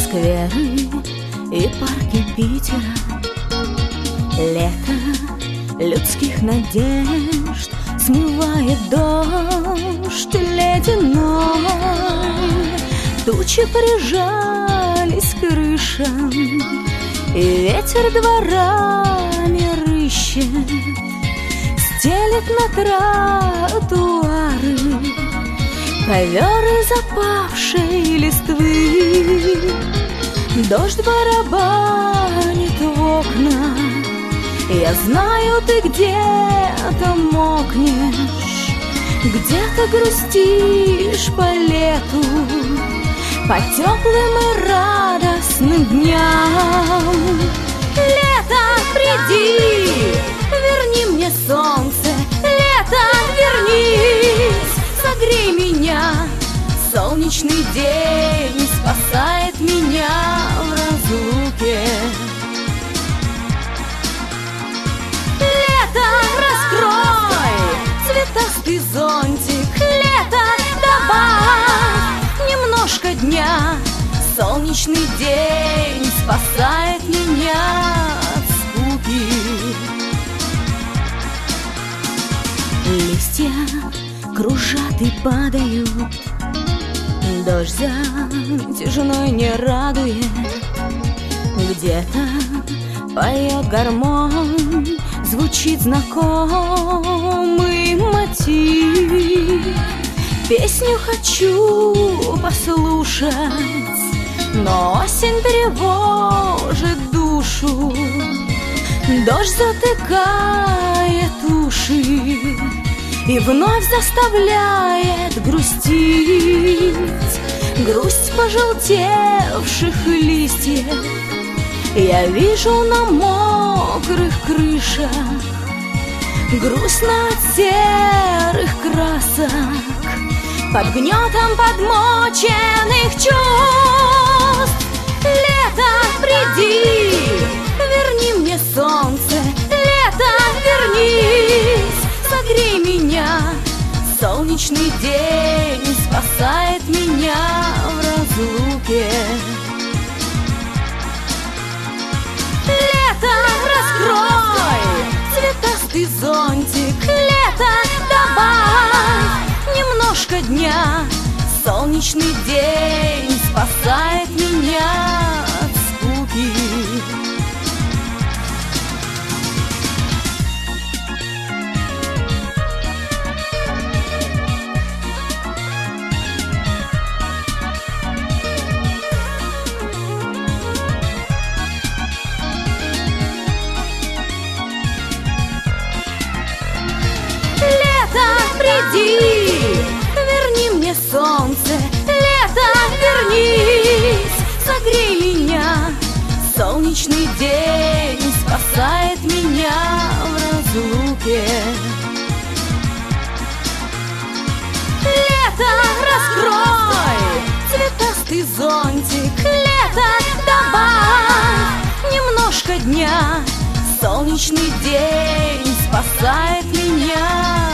скверы и парки Питера, лето людских надежд смывает дождь ледяной. Тучи прижались к крышам, и ветер дворами рыщет, стелет на тротуары ковер из опавшей листвы. Дождь барабанит в окна, я знаю, ты где-то мокнешь, где-то грустишь по лету, по теплым и радостным дням. Лето, приди, верни мне солнце, лето, вернись, согрей меня. Солнечный день спасает меня в разлуке. Лето, раскрой цветастый зонтик, лето, добавь немножко дня. Солнечный день спасает меня от скуки. Листья кружат и падают, дождь затяжной не радует. Где-то поет гармонь, звучит знакомый мотив. Песню хочу послушать, но осень тревожит душу. Дождь затыкает уши и вновь заставляет грустить. Грусть пожелтевших листьев я вижу на мокрых крышах, грустно от серых красок, под гнетом подмоченных чувств. Лето, приди, верни мне солнце, лето, вернись, согрей меня. Солнечный день спасает меня в разлуке. Лето, раскрой цветастый зонтик, лето, добавь немножко дня. Солнечный день спасает меня от скуки. Приди, верни мне солнце, лето, вернись, согрей меня. Солнечный день спасает меня в разлуке. Лето, раскрой цветастый зонтик, лето, добавь немножко дня. Солнечный день спасает меня.